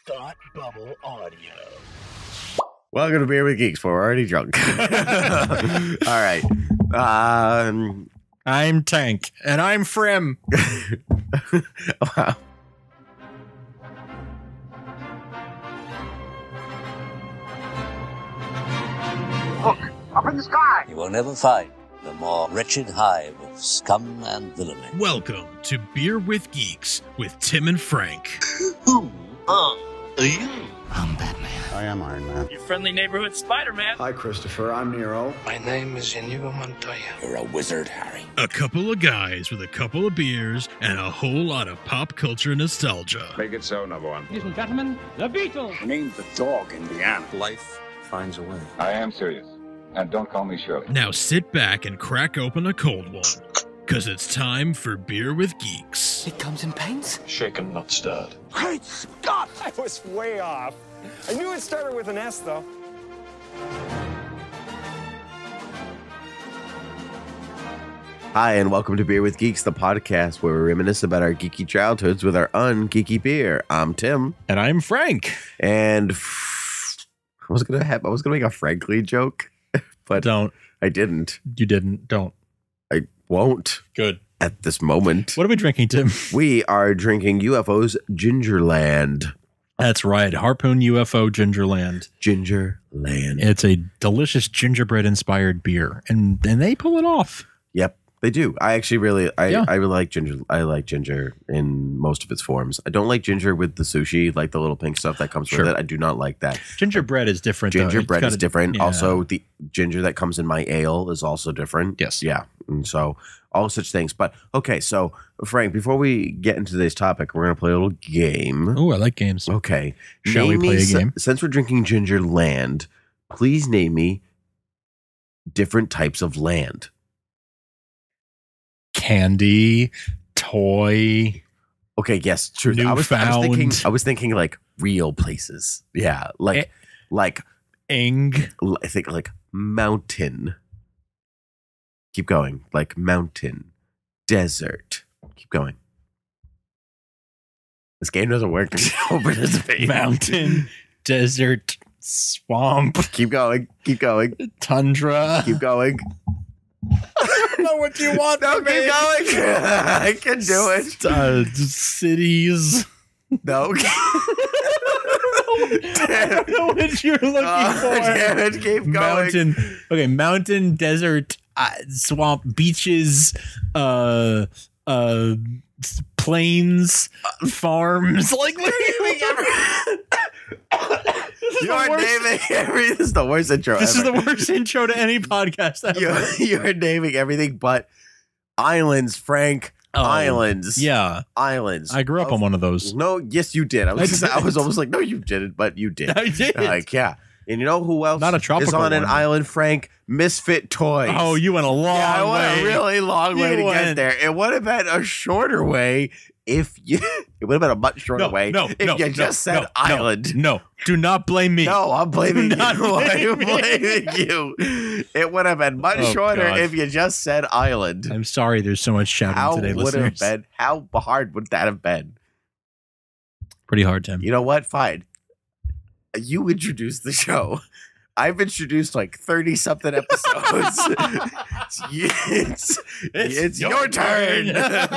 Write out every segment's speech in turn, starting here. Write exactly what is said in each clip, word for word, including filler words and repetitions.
Thought Bubble Audio. Welcome to Beer with Geeks. We're already drunk. All right. Um, I'm Tank, and I'm Frem. wow. Look, up in the sky. You will never find the more wretched hive of scum and villainy. Welcome to Beer with Geeks with Tim and Frank. Who are you? I'm Batman. I am Iron Man. Your friendly neighborhood Spider-Man. Hi, Christopher. I'm Nero. My name is Inigo Montoya. You're a wizard, Harry. A couple of guys with a couple of beers and a whole lot of pop culture nostalgia. Make it so, number one. Ladies and gentlemen, the Beatles. Named the dog Indiana. Life finds a way. I am serious. And don't call me Shirley. Now sit back and crack open a cold one, because it's time for Beer with Geeks. It comes in paints? Shaken, not stirred. Great Scott! I was way off. I knew it started with an S, though. Hi, and welcome to Beer with Geeks, the podcast where we reminisce about our geeky childhoods with our ungeeky beer. I'm Tim, And I'm Frank. and f- I was gonna have I was gonna make a Frankly joke, but Don't. I didn't. You didn't. Don't. I won't Good. at this moment. What are we drinking, Tim? We are drinking U F O's Gingerland. That's right. Harpoon U F O Gingerland. Gingerland. It's a delicious gingerbread-inspired beer, and and they pull it off. Yep, they do. I actually really, I, Yeah. I really like ginger. I like ginger in most of its forms. I don't like ginger with the sushi, like the little pink stuff that comes Sure. with it. I do not like that. Gingerbread is different. though. It's Gingerbread is gotta- different. yeah. Also, the ginger that comes in my ale is also different. Yes. Yeah. And so all such things. But okay, so Frank, before we get into today's topic, we're gonna play a little game. Oh, I like games. Okay. Shall we Name me play a s- game? Since we're drinking ginger land, please name me different types of land. Candy, toy. Okay, yes, true. I was, I was thinking Newfound. I was thinking like real places. Yeah. Like Eh. like Ing. I think like mountain. Keep going. Like mountain. Desert. Keep going. This game doesn't work. Don't participate. Mountain, desert, swamp, Keep going. Keep going. tundra. Keep going. I don't know what you want. No, from keep me. going. I can do it. Uh, cities. No. I don't know what you're looking Oh, for. damn it. Keep going. Mountain. Okay, mountain, desert, uh, swamp, beaches, uh, uh, s- plains, farms. Like, what are you This is You the are worst- naming every. This is the worst intro. This is ever. the worst intro to any podcast ever. You're, you're naming everything but islands, Frank. Oh, Islands. Yeah, Islands. I grew up Of- on one of those. No, yes, you did. I was, I I, was did. almost like, no, you didn't, but you did. I did. Like, yeah. And you know who else Not a is tropical on an one. island, Frank? Misfit Toys. Oh, you went a long yeah, I went way. a really long way You to get went- there. It would have been a shorter way if you. It would have been a much shorter no, way no, if no, you no, just said no, island. No, no, do not blame me. No, I'm blaming Do you. not I'm blame me. blaming you. It would have been much Oh, shorter God. if you just said island. I'm sorry. There's so much shouting How today, would it have listeners. been? How hard would that have been? Pretty hard, Tim. You know what? Fine. You introduced the show. I've introduced like thirty something episodes. it's, it's, it's your, turn.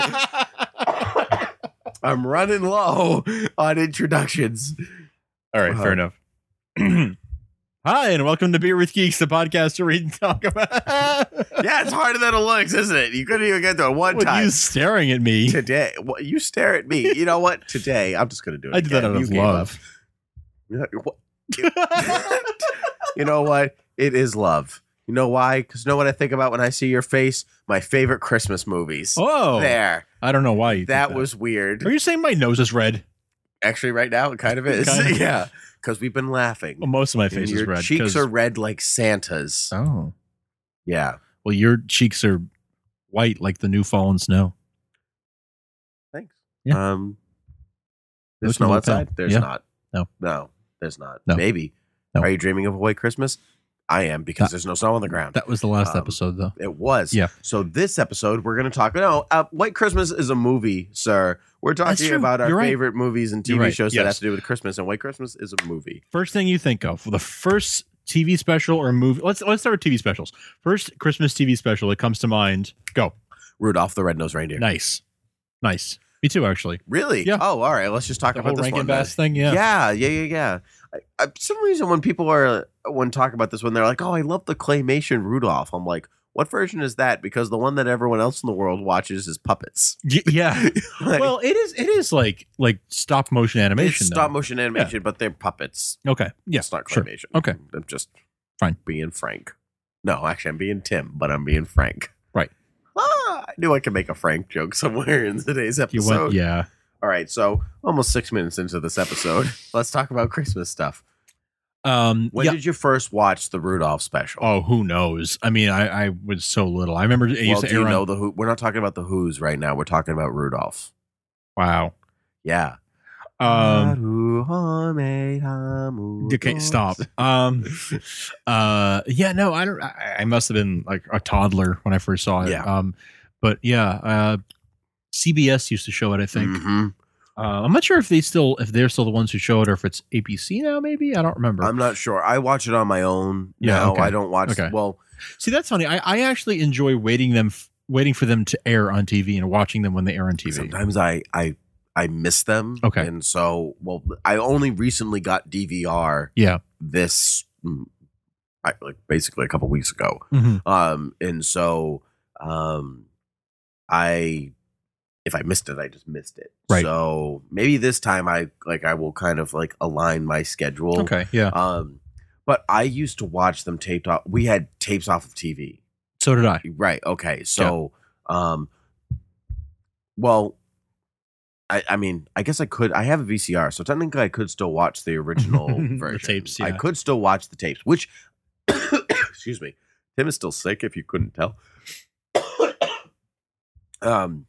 I'm running low on introductions. All right, Uh-huh. fair enough. Hi, and welcome to Beer with Geeks, the podcast to read and talk about. Yeah, it's harder than it looks, isn't it? You couldn't even get to it one With time. you staring at me. Today, well, you stare at me. You know what? Today, I'm just going to do it. I did that again. out You of gave love. up. You know- You know what? It is love. You know why? Because you know what I think about when I see your face? My favorite Christmas movies. Oh, There. I don't know why you think That that was weird. Are you saying my nose is red? Actually, right now, it kind of is. Kind of. Yeah. Because we've been laughing. Well, most of my And face your is red. cheeks 'cause- are red like Santa's. Oh, Yeah. well, your cheeks are white like the new fallen snow. Thanks. Yeah. Um, there's Looking a snow little outside? pale. There's Yeah. not. No. No, there's not. No. Maybe. No. Are you dreaming of a white Christmas? I am because That- there's no snow on the ground. That was the last Um, episode, though. It was. Yeah. So this episode, we're going to talk. No, uh, White Christmas is a movie, sir. We're That's talking true. about our You're right. favorite movies and T V You're right. shows that Yes. have to do with Christmas, and White Christmas is a movie. First thing you think of, the first T V special or movie. Let's let's start with T V specials. First Christmas T V special that comes to mind. Go. Rudolph the Red-Nosed Reindeer. Nice, nice. Me too, actually. Really? Yeah. Oh, all right. Let's just talk The about whole this Rankin one. Bass then. thing. Yeah. Yeah, yeah, yeah, yeah. I, I, for some reason, when people are when talk about this, when they're like, "Oh, I love the claymation Rudolph," I'm like, "What version is that?" Because the one that everyone else in the world watches is puppets. Y- yeah. Like, Well, it is. It is like like stop motion animation. it's though. stop motion animation, but they're puppets. Okay. Yeah. It's not sure. claymation. Okay. I'm just Fine. being frank. No, actually, I'm being Tim, but I'm being Frank. Right. Ah, I knew I could make a Frank joke somewhere in today's You episode. went. Yeah. All right, so almost six minutes into this episode, let's talk about Christmas stuff. Um. When yeah. did you first watch the Rudolph special? Oh, who knows? I mean, I, I was so little. I remember it well, used to do you air on- know the Who? We're not talking about the Who's right now. We're talking about Rudolph. Wow. Yeah. Um. Okay, stop. Um. Uh. Yeah. No, I don't. I, I must have been like a toddler when I first saw it. Yeah. Um. But yeah. Uh. C B S used to show it. I think. Mhm. Uh, I'm not sure if they still if they're still the ones who show it or if it's A B C now. Maybe I don't remember. I'm not sure. I watch it on my own. Yeah, now. okay. I don't watch. Okay. Well, See, that's funny. I, I actually enjoy waiting them, f- waiting for them to air on T V and watching them when they air on T V. sometimes I I I miss them. Okay. And so, well, I only recently got D V R. Yeah. This, mm, I, like basically a couple weeks ago. Mhm. Um, and so, um, I, if I missed it, I just missed it. Right. So maybe this time I like I will kind of like align my schedule. Okay. Yeah. Um, but I used to watch them taped off. We had tapes off of T V. So did I. Right. Okay. So, um, well, I, I mean, I guess I could. I have a V C R, so technically I could still watch the original The version. tapes, I yeah. could still watch the tapes. Which, excuse me, Tim is still sick. If you couldn't tell, um,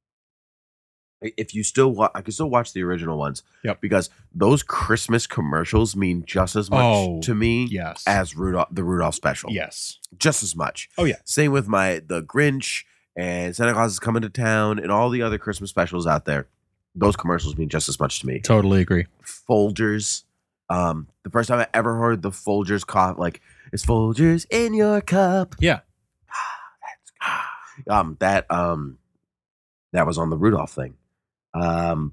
if you still, wa- I could still watch the original ones. Yep. Because those Christmas commercials mean just as much Oh, to me Yes. as Rudolph, the Rudolph special. yes. Just as much. Oh yeah. Same with my the Grinch and Santa Claus is Coming to Town and all the other Christmas specials out there. Those commercials mean just as much to me. Totally agree. Folgers. Um, the first time I ever heard the Folgers cough, like it's Folgers in your cup. Yeah. That's good. Um, that um, that was on the Rudolph thing. Um,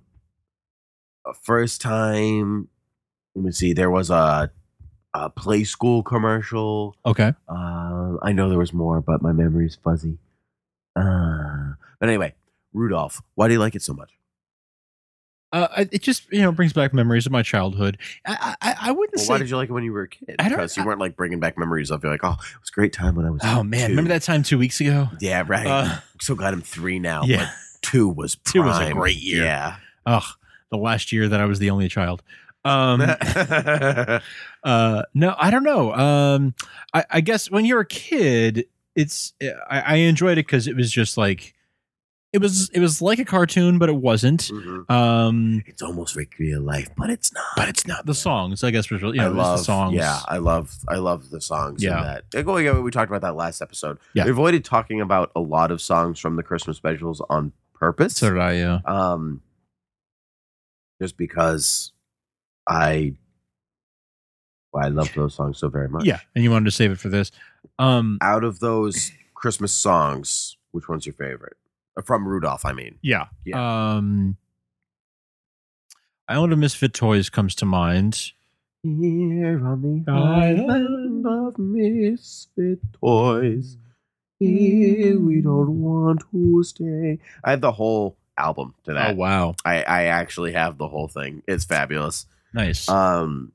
first time. Let me see. There was a a Play School commercial. Okay. Uh, I know there was more, but my memory's fuzzy. Uh, but anyway, Rudolph. Why do you like it so much? Uh, I- it just you know brings back memories of my childhood. I I, I wouldn't Well, say. why did you like it when you were a kid? I don't- Because you weren't like bringing back memories of. You're like, oh, it was a great time when I was. Oh man, two." remember that time two weeks ago? Yeah, right. Uh, I'm so glad I'm three now. Yeah. But two was Two was a prime. great year. Yeah. Ugh, the last year that I was the only child. Um, uh, no, I don't know. Um, I, I guess when you're a kid, it's I, I enjoyed it because it was just like it was it was like a cartoon, but it wasn't. Mhm. Um, It's almost like real life, but it's not. but it's not the songs. I guess was really you know, I it was love the songs. Yeah, I love I love the songs. Yeah. in that. Like, oh, yeah, we talked about that last episode. Yeah. We avoided talking about a lot of songs from the Christmas specials on purpose. So did I. Yeah. Um, just because I, well, I love those songs so very much. Yeah, and you wanted to save it for this. Um, Out of those Christmas songs, which one's your favorite? Uh, From Rudolph, I mean. yeah. Yeah. Um, Island of Misfit Toys comes to mind. Here on the Island island of misfit toys, here we don't want to stay. I have the whole album to that. Oh wow, I, I actually have the whole thing. It's fabulous. nice. Um,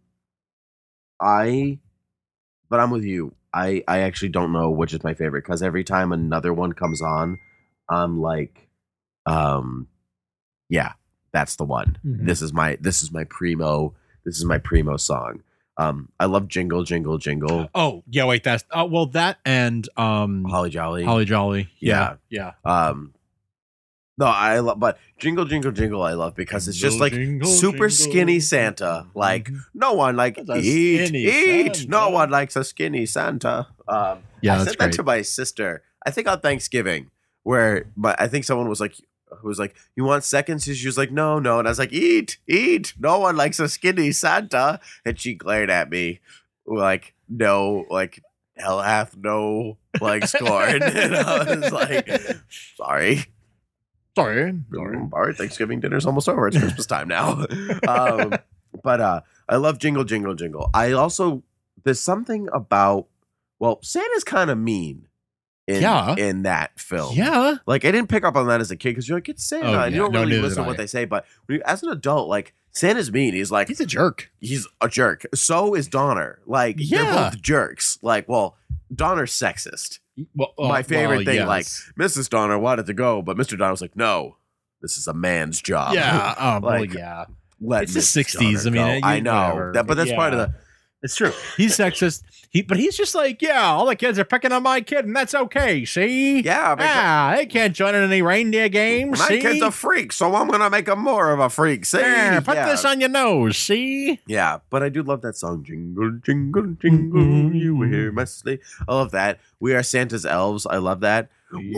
I, but I'm with you. I, I actually don't know which is my favorite because every time another one comes on, I'm like, um, yeah, that's the one. Mhm. This is my this is my primo. This is my primo song. Um, I love Jingle Jingle Jingle. Oh yeah, wait. That's uh, well that and um Holly Jolly. Holly Jolly. Yeah, yeah. Um, No, I love, but Jingle Jingle Jingle I love because it's just Jingle, like jingle, super jingle. skinny Santa. Like no one like That's a eat skinny eat. Santa. No one likes a skinny Santa. Um, Yeah, I that's said that great. to my sister. I think on Thanksgiving, where but I think someone was like, who was like, "You want seconds?" She was like, "No, no," and I was like, "Eat, eat." No one likes a skinny Santa, and she glared at me like, "No, like." Hell hath no like scorn. And I was like, sorry. Sorry. All right, Thanksgiving dinner's almost over. It's Christmas time now. um, but uh, I love Jingle Jingle Jingle. I also there's something about well, Santa's kind of mean in Yeah. in that film. Yeah. Like I didn't pick up on that as a kid because you're like, it's Santa, Oh, and you yeah. don't No, really neither listen did to what I. they say. But when you, as an adult, like Santa's mean. He's like He's a jerk. he's a jerk. So is Donner. Like Yeah. they're both jerks. Like, well, Donner's sexist. Well, My favorite well, thing, yes. like Missus Donner wanted to go, but Mister Donner was like, "No, this is a man's job." Yeah. Oh, Like, well, yeah. Let It's the Missus sixties. Donner I mean, go. you- I know whatever, that, but that's part of yeah. the. It's true. He's sexist. He, but he's just like, yeah, all the kids are picking on my kid, and that's okay. See, Yeah, because ah, they can't join in any reindeer games. my see? kid's a freak, so I'm gonna make him more of a freak. See, Yeah, put yeah. this on your nose. See, Yeah, but I do love that song. Jingle, jingle, jingle, you hear my sleigh. I love that. We are Santa's elves. I love that.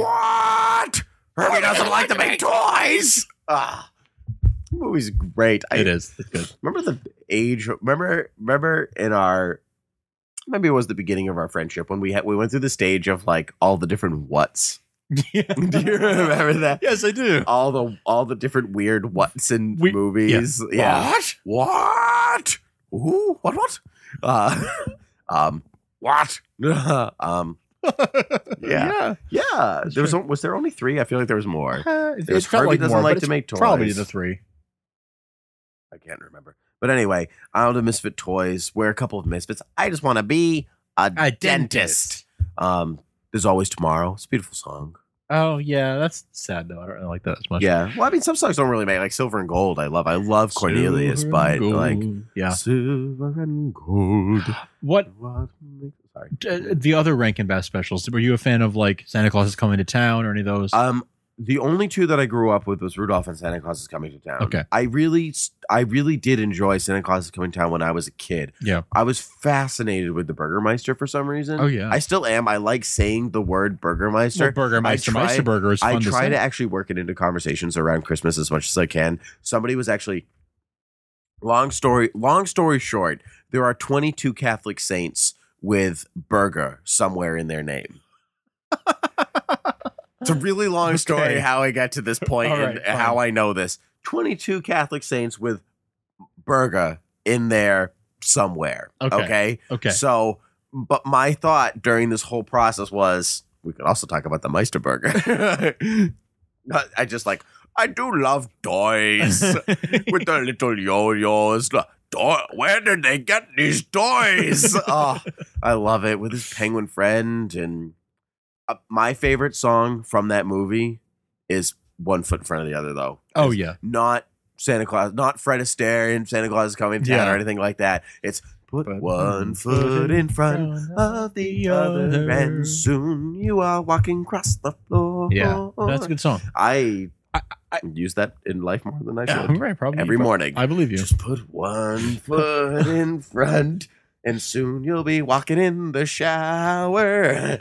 What? Herbie doesn't like to make toys. Ah, the movie's great. I, it is. It's good. Remember the age? Remember, remember in our maybe it was the beginning of our friendship when we had we went through the stage of like all the different whats. Yeah. Do you remember that? Yes, I do. All the all the different weird whats in We- movies. Yeah. What? What? Ooh, what? What? Uh, um, what? um, yeah, yeah. There was was there only three? I feel like there was more. Uh, it, There's it felt Herbie like doesn't more, like but to it's make toys. Probably the three. I can't remember. But anyway, Island of Misfit Toys. We're a couple of misfits. I just want to be a, A dentist. dentist. Um, There's Always Tomorrow. It's a beautiful song. Oh yeah, that's sad though. I don't really like that as much. Yeah. Well, I mean, some songs don't really make like Silver and Gold. I love. I love Cornelius, Silver but and gold. like yeah. Silver and Gold. What What makes- Sorry. uh, the other Rankin Bass specials? Were you a fan of like Santa Claus is Coming to Town or any of those? Um, the only two that I grew up with was Rudolph and Santa Claus is Coming to Town. Okay. I really, I really did enjoy Santa Claus is Coming to Town when I was a kid. yeah. I was fascinated with the Burgermeister for some reason. Oh yeah. I still am. I like saying the word Burgermeister. well, Burgermeister, I try- Meisterburger is fun I to try say. to actually work it into conversations around Christmas as much as I can. Somebody was actually long story long story short, there are twenty-two Catholic saints with burger somewhere in their name. It's a really long story Okay. how I got to this point All and right, fine. how I know this. twenty-two Catholic saints with burger in there somewhere. Okay. Okay. Okay. So, but my thought during this whole process was we could also talk about the Meisterburger. But I just like, I do love toys with the little yo-yos. Toy- Where did they get these toys? Oh, I love it with his penguin friend. And uh, my favorite song from that movie is One Foot in Front of the Other, though. Oh It's yeah. Not Santa Claus, not Fred Astaire and Santa Claus is Coming to Town Yeah. or anything like that. It's put But one foot in front of the other, and soon you are walking across the floor. Yeah. That's a good song. I, I- I- use that in life more than I Yeah, should. right, probably Every probably- morning. I believe you. Just put one foot in front, and soon you'll be walking in the shower.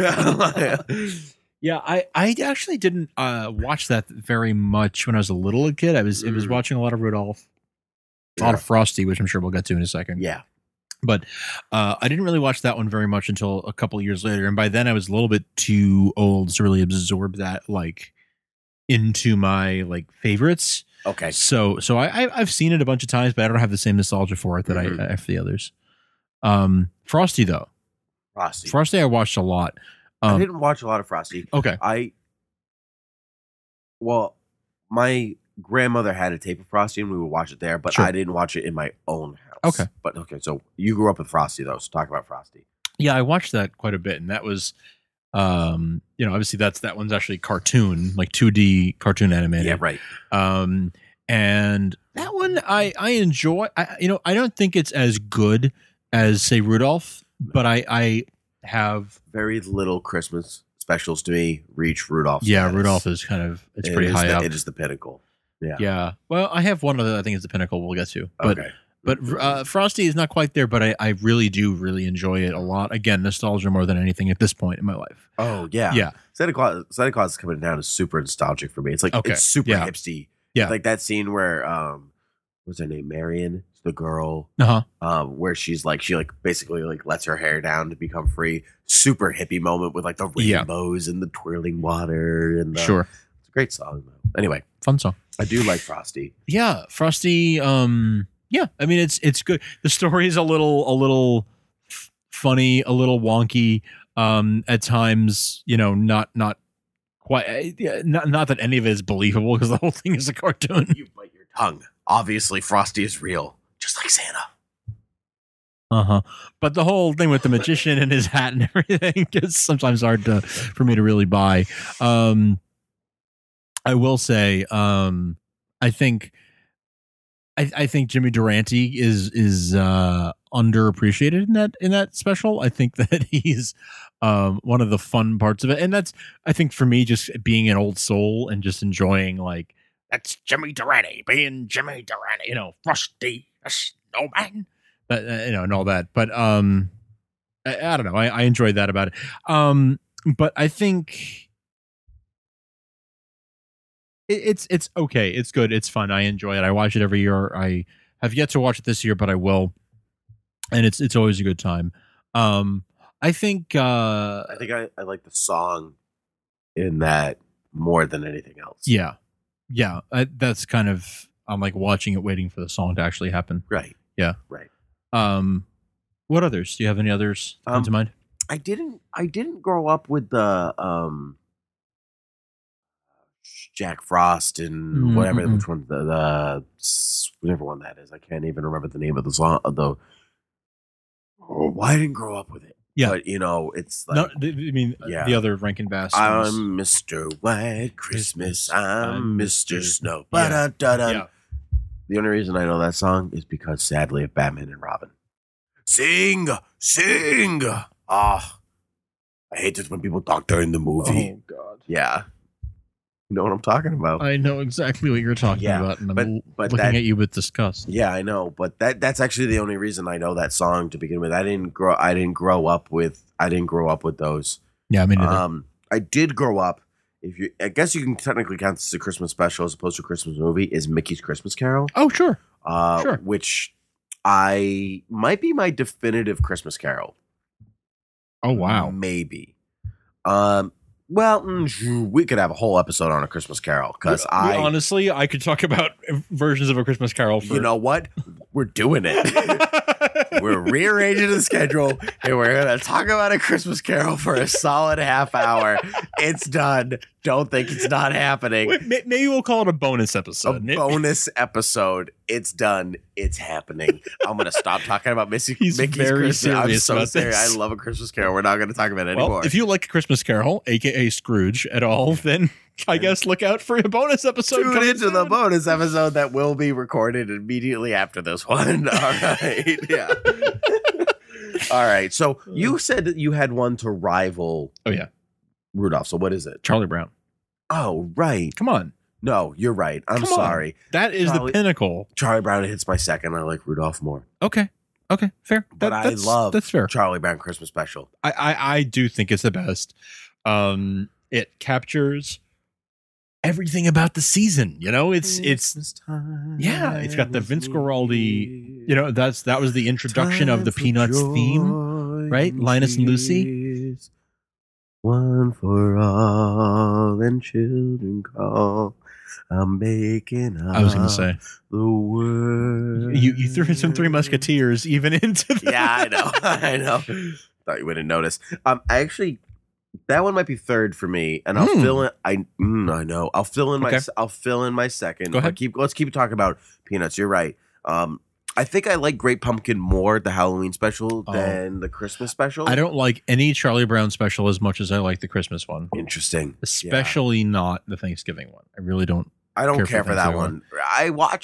Yeah, I, I actually didn't uh, watch that very much when I was a little kid. I was I was Mm. watching a lot of Rudolph, a lot of Frosty, which I'm sure we'll get to in a second. Yeah. But uh, I didn't really watch that one very much until a couple of years later, and by then I was a little bit too old to really absorb that like into my like favorites. Okay. So so I, I I've seen it a bunch of times, but I don't have the same nostalgia for it that Mhm. I, I have for the others. Um, Frosty though, Frosty. Frosty I watched a lot. I Um, didn't watch a lot of Frosty. okay, I, well, my grandmother had a tape of Frosty and we would watch it there, but Sure. I didn't watch it in my own house. Okay. But okay, so you grew up with Frosty though, so talk about Frosty. yeah, I watched that quite a bit, and that was, um, you know, obviously that's that one's actually cartoon, like two D cartoon animated. Yeah, right. Um, and that one I I enjoy. I you know I don't think it's as good as say Rudolph, but I I have Very little Christmas specials to me reach Rudolph. Yeah, status. Rudolph is kind of it's It pretty is high the, up. It is the pinnacle. Yeah. Yeah. Well, I have one other. I think it's the pinnacle. We'll get to. But Okay. but uh, Frosty is not quite there. But I, I really do really enjoy it a lot. Again, nostalgia more than anything at this point in my life. Oh yeah. Yeah. Santa Claus. Santa Claus is coming down is super nostalgic for me. It's like Okay. it's super Yeah. hipsty. Yeah. Like that scene where um, what's her name? Marion, the girl. Uh huh. Um, where she's like she like basically like lets her hair down to become free. Super hippie moment with like the Yeah. rainbows and the twirling water and the, Sure. It's a great song though. Anyway, Fun song. I do like Frosty. Yeah, Frosty. Um, yeah, I mean it's it's good. The story is a little a little f- funny, a little wonky. Um, at times, you know, not not quite. Yeah, not not that any of it is believable because the whole thing is a cartoon. You bite your tongue. Obviously, Frosty is real, just like Santa. Uh huh. But the whole thing with the magician and his hat and everything is sometimes hard to for me to really buy. Um, I will say, um, I think, I, I think Jimmy Durante is is uh, underappreciated in that in that special. I think that he's um, one of the fun parts of it, and that's I think for me just being an old soul and just enjoying like that's Jimmy Durante being Jimmy Durante, you know, Frosty, a snowman, but uh, you know, and all that. But um, I, I don't know. I, I enjoyed that about it. Um, but I think. It's it's okay. It's good. It's fun. I enjoy it. I watch it every year. I have yet to watch it this year, but I will. And it's it's always a good time. Um, I think uh, I think I, I like the song in that more than anything else. yeah, yeah. I, that's kind of I'm like watching it, waiting for the song to actually happen. Right. Yeah. Right. Um, what others? Do you have any others Um, come to mind? I didn't I didn't grow up with the um Jack Frost and Mm, whatever mm, mm. which one the, the whatever one that is. I can't even remember the name of the song of the oh, why I didn't grow up with it. Yeah. But you know, it's like No, th- I mean yeah. the other Rankin Bass. songs. I'm Mister White Christmas, I'm I'm Mister Mister Snow. Yeah. Ba-da-da-da. Yeah. The only reason I know that song is because sadly of Batman and Robin. Sing, sing. Ah, I hate it when people talk during the movie. Oh God. Yeah. You know what I'm talking about. I know exactly what you're talking Yeah, about, and I'm but- l- but looking that- at you with disgust. Yeah, I know, but that that's actually the only reason I know that song to begin with. I didn't grow I didn't grow up with I didn't grow up with those. Yeah, I mean, Um I did grow up if you I guess you can technically count this as a Christmas special as opposed to a Christmas movie is Mickey's Christmas Carol. oh sure, Uh Sure. which I might be my definitive Christmas Carol. oh wow, Maybe. Um well, mm, we could have a whole episode on a Christmas Carol because I honestly, I could talk about versions of A Christmas Carol. For you know what? We're doing it. We're rearranging the schedule and we're going to talk about A Christmas Carol for a solid half hour. It's done. Don't think it's not happening. Wait, may- maybe we'll call it a bonus A episode. bonus episode. It's done. It's happening. I'm going to stop talking about Missy, He's Mickey's very Christmas. I'm serious so about serious. this. I love A Christmas Carol. We're not going to talk about it Well, anymore. if you like A Christmas Carol, aka Scrooge, at all, then I guess look out for a bonus episode. Tune coming into the soon. bonus episode that will be recorded immediately after this one. All right. Yeah. All right. So you said that you had one to rival Oh yeah, Rudolph. So what is it? Charlie Brown. Oh, right. Come on, No, you're right. I'm Come on. sorry. that is Charlie- the pinnacle. Charlie Brown hits my second. I like Rudolph more. Okay, okay, fair. But That- I that's- love that's fair. Charlie Brown Christmas Special. I, I I do think it's the best. Um, it captures everything about the season. You know, it's it's yeah, it's got the Vince Guaraldi. You know, that's that was the introduction of the Peanuts theme, right? Linus and Lucy. One for all and children call. I'm making up I was going to say the word. you you threw some Three Musketeers even into the Yeah, I know. I know. Thought you wouldn't notice. Um, I actually, that one might be third for me, and I'll Mm. fill in. I mm, I know. I'll fill in my. Okay. I'll fill in my second. Go ahead. But Keep. Let's keep talking about Peanuts. You're right. Um, I think I like Great Pumpkin more, the Halloween special, Oh. than the Christmas special. I don't like any Charlie Brown special as much as I like the Christmas one, Interesting. especially not the Thanksgiving one. I really don't. I don't care care, for for that Thanksgiving one. I watch it.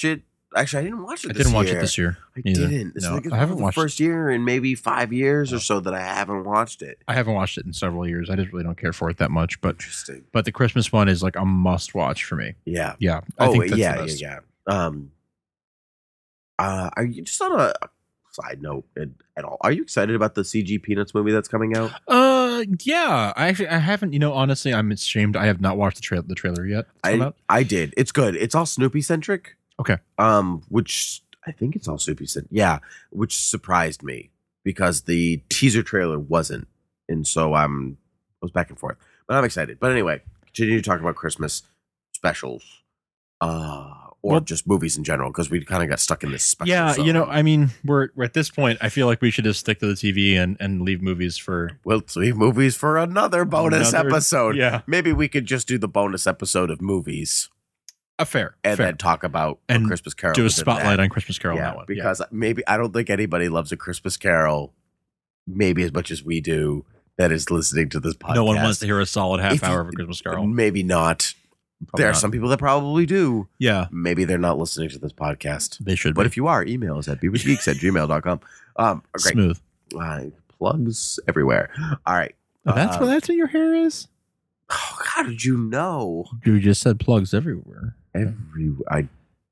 Actually, I didn't watch it. I this didn't watch year. it this year. I either. didn't. It's No, like it's I haven't the watched first year in maybe five years or so that I haven't watched it. I haven't watched it in several years. I just really don't care for it that much. But Interesting. but the Christmas one is like a must watch for me. Yeah. Yeah. I Oh, think that's yeah, the yeah, best. yeah. Um, uh, are you just on a side note at, at all? Are you excited about the C G Peanuts movie that's coming out? Uh, yeah. I actually I haven't. You know, honestly, I'm ashamed. I have not watched the trail the trailer yet. It's come I out. I did. It's good. It's all Snoopy centric. Okay. Um, which I think it's all Snoopy centric. Yeah, which surprised me because the teaser trailer wasn't, and so I'm I was back and forth. But I'm excited. But anyway, continue to talk about Christmas specials, uh, or Well- just movies in general because we kind of got stuck in this special. Yeah, zone. you know, I mean, we're, we're at this point. I feel like we should just stick to the T V and, and leave movies for. We'll leave movies for another bonus Another- episode. yeah. Maybe we could just do the bonus episode of movies A fair and fair. then talk about And a Christmas Carol. do a within spotlight that. on Christmas Carol. Yeah, on that one. because maybe I don't think anybody loves a Christmas Carol maybe as much as we do that is listening to this podcast. Yeah. No one wants to hear a solid half If you- hour of a Christmas Carol. Maybe not. Probably there are not. some people that probably do. Yeah, Maybe they're not listening to this podcast. they should. But be. if you are, email us at bewithgeeks at gmail dot com. Um, great. Smooth. Uh, plugs everywhere. All right. Oh, that's Uh, what that's what your hair is. Oh, how did you know? You just said plugs everywhere. Every I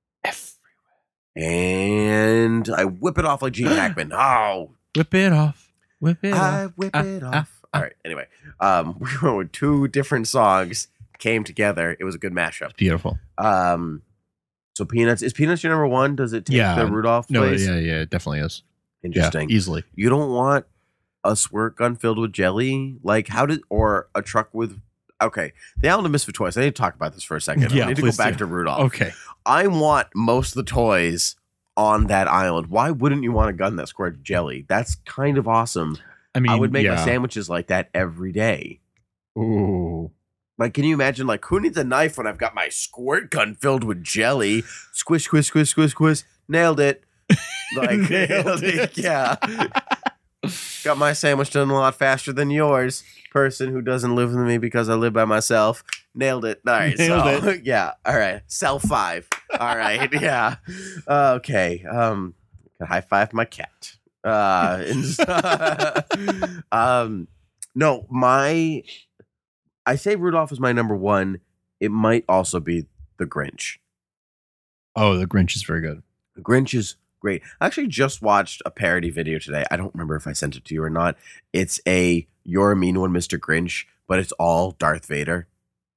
and I whip it off like Gene Hackman. Oh, Whip it off. Whip it I off. whip Ah, it ah, off. All right. Anyway, um, we went with two different songs came together. It was a good mashup. Beautiful. Um, so Peanuts is Peanuts your number one? Does it take Yeah. the Rudolph No, place? yeah, yeah, it definitely is. Interesting. Yeah, easily. You don't want a squirt gun filled with jelly? Like how did or a truck with okay. The Island of Misfit Toys. I need to talk about this for a second. Yeah, I need to go please back do. to Rudolph. Okay. I want most of the toys on that island. Why wouldn't you want a gun that squirts jelly? That's kind of awesome. I mean, I would make yeah. my sandwiches like that every day. Ooh. Like, can you imagine, like, who needs a knife when I've got my squirt gun filled with jelly? Squish, squish, squish, squish, squish. Nailed it. Like, Nailed it. yeah. Got my sandwich done a lot faster than yours. Person who doesn't live with me because I live by myself. Nailed it. All right. Nailed so, yeah. All right. Cell five. All right. Yeah. Okay. Um, high five my cat. Uh, and, um, no, my, I say Rudolph is my number one. It might also be The Grinch. Oh, The Grinch is very good. The Grinch is great. I actually just watched a parody video today. I don't remember if I sent it to you or not. It's a You're a Mean One, Mister Grinch, but it's all Darth Vader.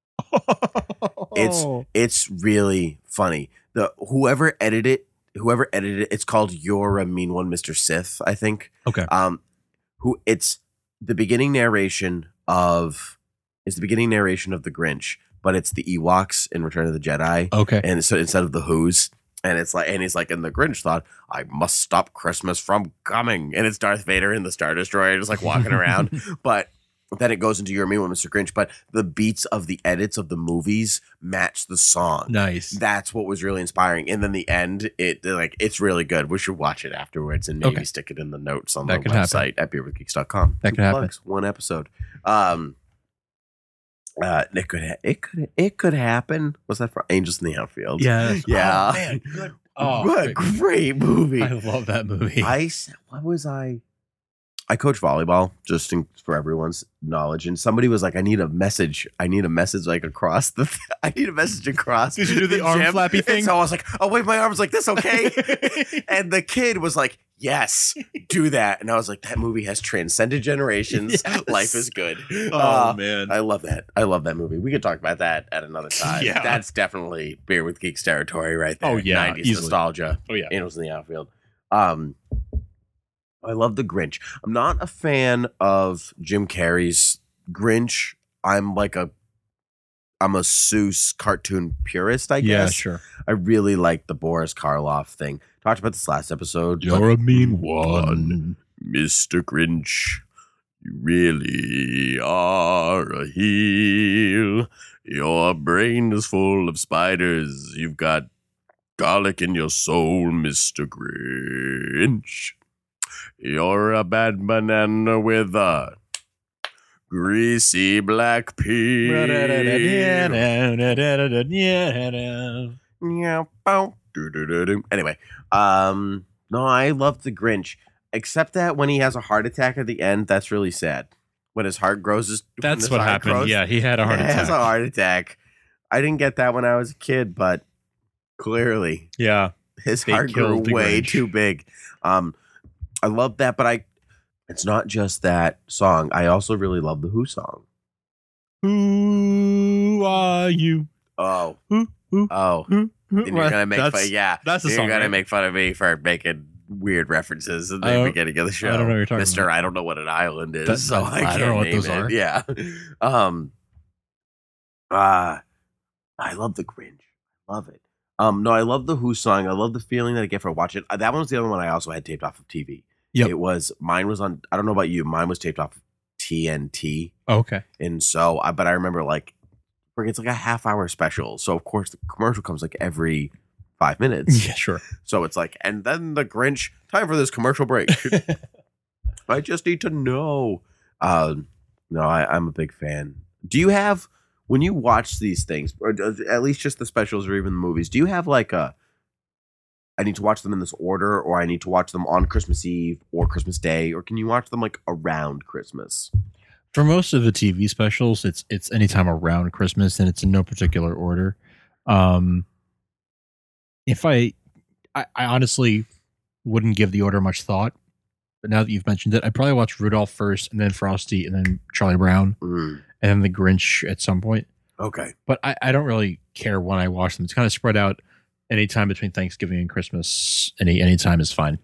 It's it's really funny. The whoever edited it, whoever edited it, it's called You're a Mean One, Mister Sith, I think. Okay. Um, who it's the beginning narration of is the beginning narration of The Grinch, but it's the Ewoks in Return of the Jedi. Okay. And so instead of the Who's, and it's like, and he's like, and the Grinch thought, I must stop Christmas from coming. And it's Darth Vader in the Star Destroyer, just like walking around. But then it goes into You're a Mean One, Mister Grinch. But the beats of the edits of the movies match the song. Nice. That's what was really inspiring. And then the end, it like it's really good. We should watch it afterwards and maybe Okay. stick it in the notes on That the could happen. website at beer with geeks dot com. That Two could happen. plugs, one episode. Um, uh, it could ha- it could it could happen. Was that from Angels in the Outfield? Yeah. Yeah. Oh, man. Good. Oh, Good, great. great movie. I love that movie. I s- what was I? I coach volleyball, just in, for everyone's knowledge. And somebody was like, "I need a message. I need a message like across the. I need a message across." Did you do the arm gym." flappy And thing? so I was like, "I'll wave my arms like this, okay?" And the kid was like, "Yes, do that." And I was like, "That movie has transcended generations. Yes. Life is good." Oh, Uh, man. I love that. I love that movie. We could talk about that at another time. Yeah. That's definitely Beer with Geeks territory right there. Oh, yeah, nineties easily. nostalgia. Oh, yeah. Angels in the Outfield. Um, I love the Grinch. I'm not a fan of Jim Carrey's Grinch. I'm like a, I'm a Seuss cartoon purist, I Yeah, guess. sure. I really like the Boris Karloff thing. Talked about this last episode. but- You're a mean one. Mister Grinch, you really are a heel. Your brain is full of spiders. You've got garlic in your soul, Mister Grinch. You're a bad banana with a greasy black peel. Yeah, bow, Do-do-do-do. Anyway, um, no, I love the Grinch, except that when he has a heart attack at the end, that's really sad. When his heart grows, his, That's his what heart happened. grows, Yeah, he had a heart he attack. has a heart attack. I didn't get that when I was a kid, but clearly Yeah. his They heart grew killed the way Grinch. too big. Um, I love that, but I. It's not just that song. I also really love the Who song. Who are you? Oh, Who, who, oh, who, who? and you're gonna make That's- fun. Yeah, that's the you're song, gonna right? make fun of me for making weird references at the I don't- beginning of the show. I don't know what you're talking Mister about. I don't know what an island is, That's- so I I, don't can't know what name those it. are. Yeah, um, uh I love the Grinch. Love it. Um, no, I love the Who song. I love the feeling that I get for watching. Uh, that one was the other one I also had taped off of T V. Yep. It was mine was on. I don't know about you. Mine was taped off of T N T. Oh, okay. And so, I but I remember like, it's like a half hour special. So of course the commercial comes like every five minutes. Yeah, sure. So it's like, and then the Grinch. Time for this commercial break. I just need to know. Um, no, I, I'm a big fan. Do you have when you watch these things, or does, at least just the specials or even the movies? Do you have like a? I need to watch them in this order, or I need to watch them on Christmas Eve or Christmas Day, or can you watch them like around Christmas? For most of the T V specials, it's it's anytime around Christmas, and it's in no particular order. Um, if I, I, I honestly wouldn't give the order much thought, but now that you've mentioned it, I'd probably watch Rudolph first, and then Frosty, and then Charlie Brown, Mm, and then the Grinch at some point. okay. But I, I don't really care when I watch them. It's kind of spread out. Anytime between Thanksgiving and Christmas, any any time is fine.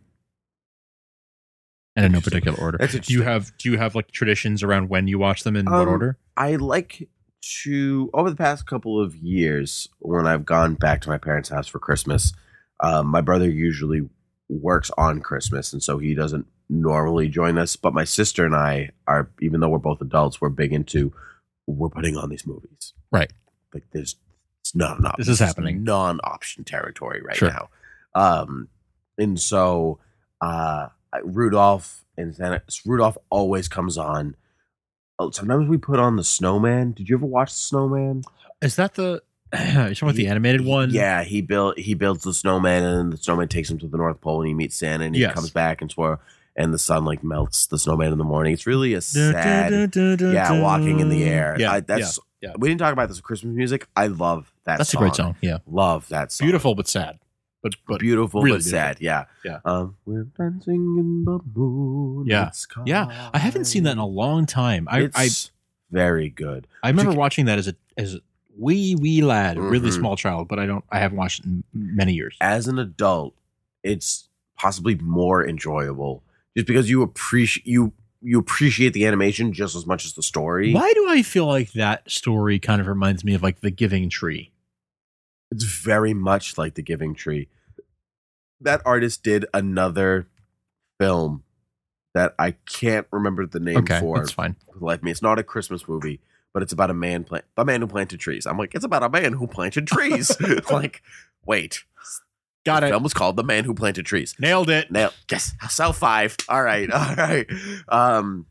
And in no Interesting. particular order. That's Do you interesting. have do you have like traditions around when you watch them in what Um, order? I like to over the past couple of years when I've gone back to my parents' house for Christmas. Um, my brother usually works on Christmas, and so he doesn't normally join us. But my sister and I are, even though we're both adults, we're big into we're putting on these movies. Right. Like there's it's not an option. This is happening. Non-option territory right Sure. now. Um, and so uh, Rudolph and Santa, Rudolph always comes on. Oh, sometimes we put on the Snowman. Did you ever watch the Snowman? Is that the you're talking about the He- animated one? Yeah, he built he builds the snowman, and then the snowman takes him to the North Pole, and he meets Santa, and he Yes. comes back and swore, and the sun like melts the snowman in the morning. It's really a sad, yeah, walking in the air. Yeah, I, that's yeah, yeah. we didn't talk about this with Christmas music. I love that. That's song. a great song. Yeah. Love that song. Beautiful but sad. But but beautiful, really but sad. Yeah, Yeah. Um, we're dancing in the moon. Yeah. Yeah. I haven't seen that in a long time. I I, It's very good. I remember Did you- watching that as a as a wee wee lad, a really Mhm. small child, but I don't I haven't watched it in many years. As an adult, it's possibly more enjoyable just because you appreciate you you appreciate the animation just as much as the story. Why do I feel like that story kind of reminds me of like The Giving Tree? It's very much like The Giving Tree. That artist did another film that I can't remember the name Okay, for. that's fine. Like me, it's not a Christmas movie, but it's about a man plant a man who planted trees. I'm like, it's about a man who planted trees. Like, wait, Got the it. film was called The Man Who Planted Trees. Nailed it. Nail. Yes. Sell five. All right. All right. Um,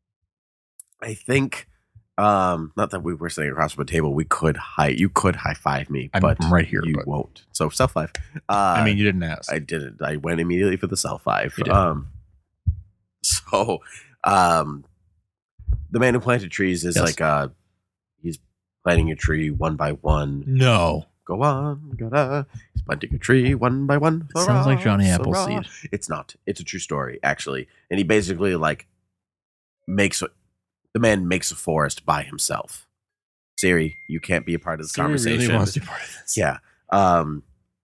I think, um, not that we were sitting across from a table, we could high, you could high five me, I'm but right here, you but- won't. So sell five. Uh, I mean, you didn't ask. I didn't. I went immediately for the sell five. You did. Um, so, um, the man who planted trees is Yes. like, uh, he's planting a tree one by one. no. Go on, gotta. He's planting a tree one by one. It sounds like Johnny Hurrah, Appleseed. hurrah. It's not. It's a true story, actually. And he basically like makes a, the man makes a forest by himself. Siri, you can't be a part of this Siri conversation. really wants to be part of this. Yeah. Um.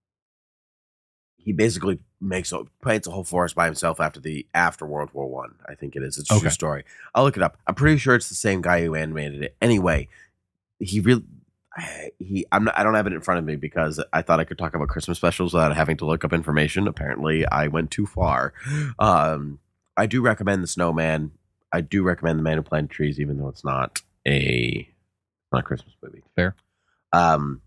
He basically makes a plants a whole forest by himself after the after World War One. I. I think it is. It's a Okay. true story. I'll look it up. I'm pretty sure it's the same guy who animated it. Anyway, he really. He, I'm not, I don't have it in front of me because I thought I could talk about Christmas specials without having to look up information. Apparently, I went too far. Um, I do recommend The Snowman. I do recommend The Man Who Planted Trees, even though it's not a not a Christmas movie. Fair. Um,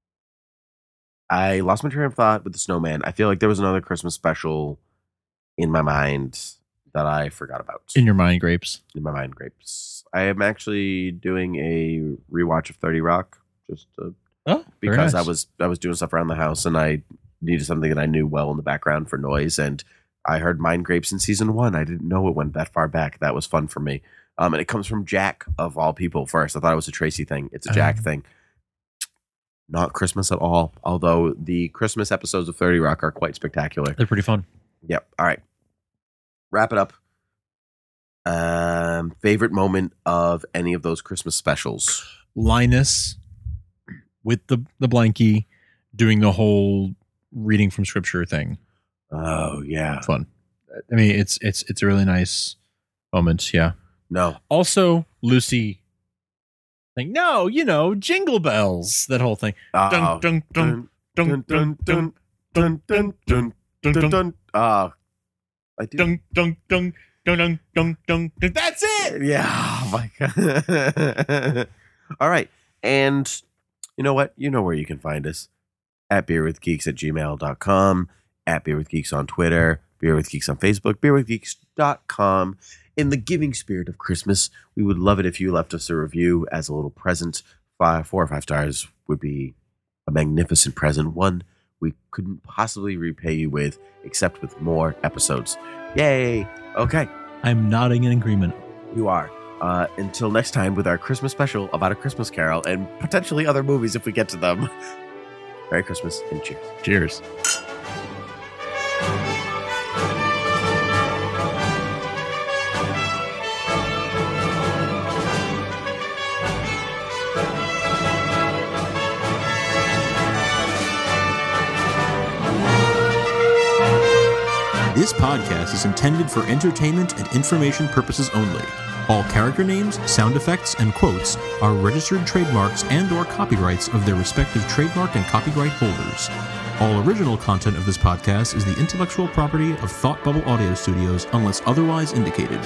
I lost my train of thought with The Snowman. I feel like there was another Christmas special in my mind that I forgot about. In your mind, grapes. In my mind, grapes. I am actually doing a rewatch of thirty Rock. Just to, Oh, very because I nice. was I was doing stuff around the house and I needed something that I knew well in the background for noise, and I heard Mind Grapes in season one. I didn't know it went that far back. That was fun for me. Um, and it comes from Jack, of all people, first. I thought it was a Tracy thing. It's a Jack um, thing. Not Christmas at all, although the Christmas episodes of thirty Rock are quite spectacular. They're pretty fun. Yep. All right. Wrap it up. Um, favorite moment of any of those Christmas specials? Linus with the, the blankie doing the whole reading from scripture thing. Oh, yeah. Fun. I mean, it's it's it's a really nice moment. Yeah. No. Also, Lucy Like, no, you know, jingle bells, that whole thing. Oh. Dun, dun, dun, dun, dun, dun, dun, dun, dun, dun, dun, dun. Uh, I do. Dun, dun, dun, dun, dun, dun, dun, dun. That's it. Yeah. Oh my God. All right. And you know what? You know where you can find us. At beerwithgeeks at gmail dot com, at beerwithgeeks on Twitter, beerwithgeeks on Facebook, beer with geeks dot com. In the giving spirit of Christmas, we would love it if you left us a review as a little present. Five, four or five stars would be a magnificent present. One we couldn't possibly repay you with, except with more episodes. Yay! Okay. I'm nodding in agreement. You are. Uh, until next time with our Christmas special about A Christmas Carol and potentially other movies if we get to them. Merry Christmas and cheers. Cheers. This podcast is intended for entertainment and information purposes only. All character names, sound effects, and quotes are registered trademarks and or copyrights of their respective trademark and copyright holders. All original content of this podcast is the intellectual property of Thought Bubble Audio Studios unless otherwise indicated.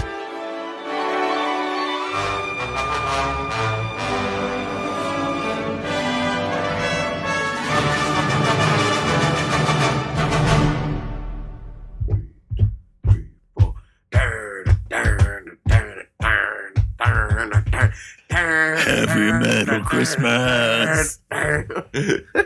Heavy metal Christmas.